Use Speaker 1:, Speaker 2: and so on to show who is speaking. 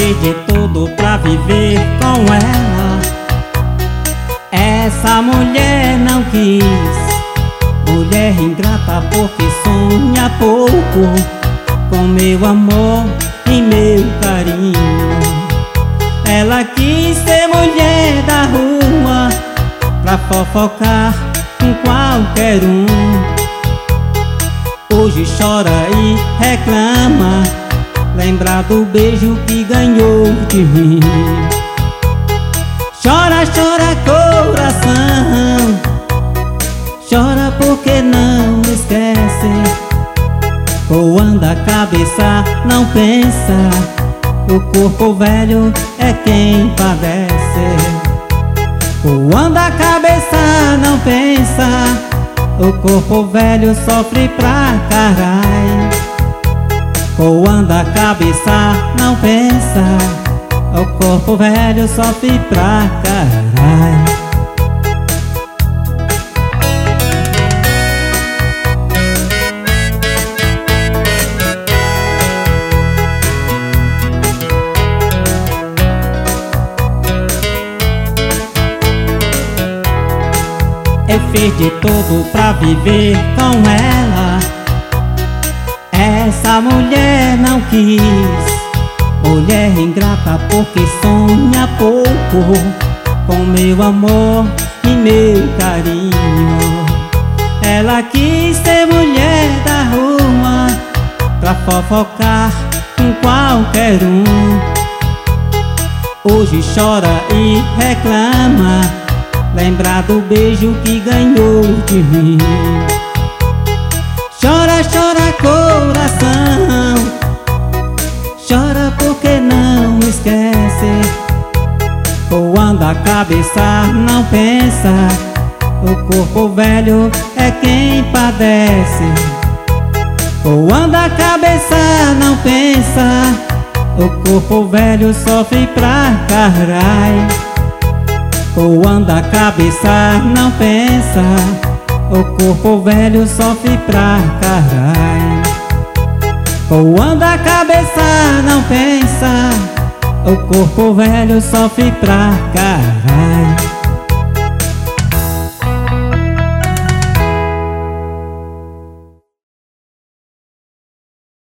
Speaker 1: fez de tudo pra viver com ela. Essa mulher não quis, mulher ingrata porque sonha pouco com meu amor e meu carinho. Ela quis ser mulher da rua pra fofocar com qualquer um. Hoje chora e reclama, lembra do beijo que ganhou de mim. Chora, chora coração, chora porque não esquece. Voando a cabeça, não pensa, o corpo velho é quem padece. Voando a cabeça, não pensa, o corpo velho sofre pra caralho. Voando a cabeça, não pensa, o corpo velho sofre pra caralho. Eu fiz de tudo pra viver com ela. Essa mulher não quis, mulher ingrata porque sonha pouco com meu amor e meu carinho. Ela quis ser mulher da rua pra fofocar com qualquer um. Hoje chora e reclama, lembra do beijo que ganhou de mim. Chora, chora coração, chora porque não esquece. Voando a cabeça, não pensa, o corpo velho é quem padece. Voando a cabeça, não pensa, o corpo velho sofre pra caralho. Voando a cabeça, não pensa, o corpo velho sofre pra caralho. Voando a cabeça, não pensa, o corpo velho sofre pra caralho.